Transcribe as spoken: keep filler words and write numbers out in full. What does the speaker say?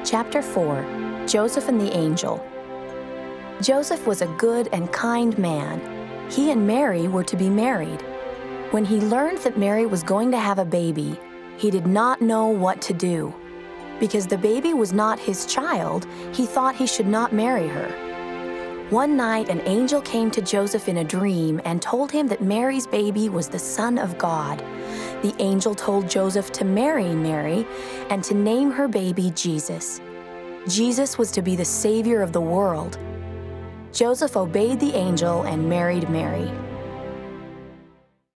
Chapter four, Joseph and the Angel. Joseph was a good and kind man. He and Mary were to be married. When he learned that Mary was going to have a baby, he did not know what to do. Because the baby was not his child, he thought he should not marry her. One night, an angel came to Joseph in a dream and told him that Mary's baby was the Son of God. The angel told Joseph to marry Mary and to name her baby Jesus. Jesus was to be the Savior of the world. Joseph obeyed the angel and married Mary.